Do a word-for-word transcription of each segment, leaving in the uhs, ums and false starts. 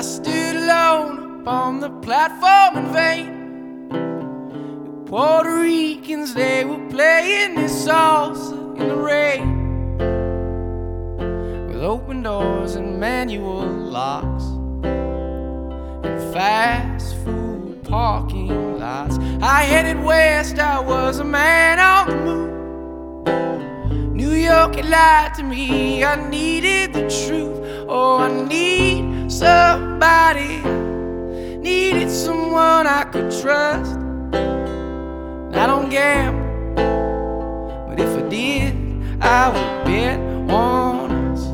stood alone upon the platform in vain. The Puerto Ricans, they were playing this salsa in the rain, with open doors and manual locks and fast food parking lots. I headed west, I was a man on the move. New York had lied to me, I needed the truth. Oh, I need somebody, needed someone I could trust. I don't gamble, but if I did, I would bet on us.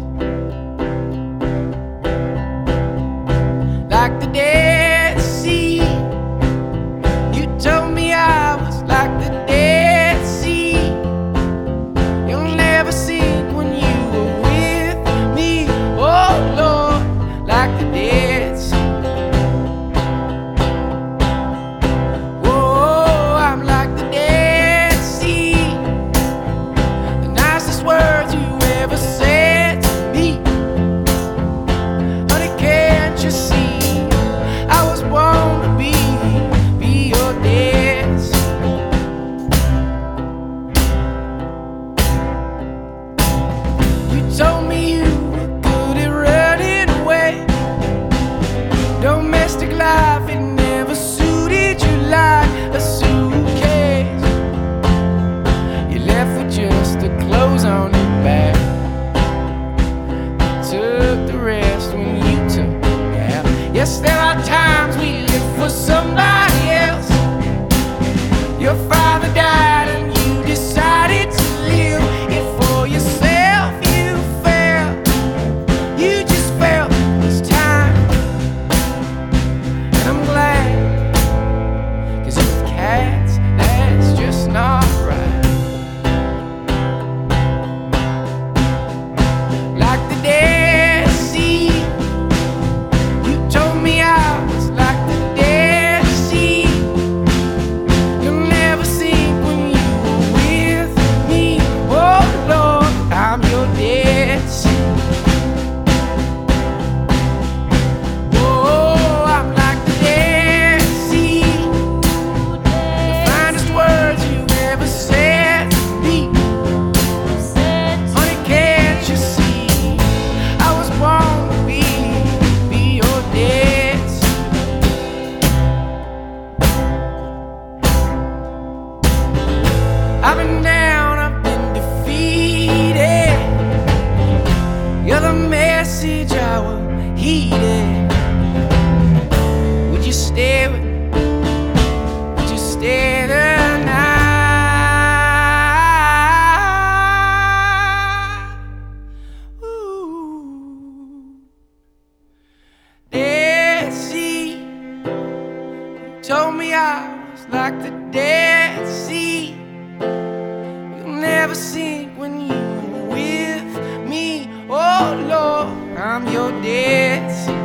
Like the Dead Sea, you told me I was like the Dead Sea. You'll never sink when you were with me. Oh Lord, like the Dead Sea. Whoa, I'm like the Dead Sea. The nicest words you ever said to me. Honey, can't you see? I was born to be, be your Dead Sea. You told me you were good at running away. Domestic life, it never suited you like a suitcase. You left with just the clothes on your back. You took the rest when you took me out. Yes, there are times we live for somebody else. Your father died and you decided to live it for yourself. You felt, you just felt this time. And I'm glad, 'cause with cats, that's just not right. Like the Dead Sea, you told me I was like the Dead Sea. You'll never sink when you were with me. Oh Lord, I'm your Dead Sea. Oh, I'm like the Dead Sea. The finest words you ever said to me. Honey, can't you see? I was born to be, be your Dead Sea. I've been down, I've been defeated. You're the message I will heed it. Would you stay with me? Would you stay the night? Ooh. Dead Sea, you told me I was like the Dead Sea. You'll never sink when you were with me. Oh Lord, I'm your Dead Sea.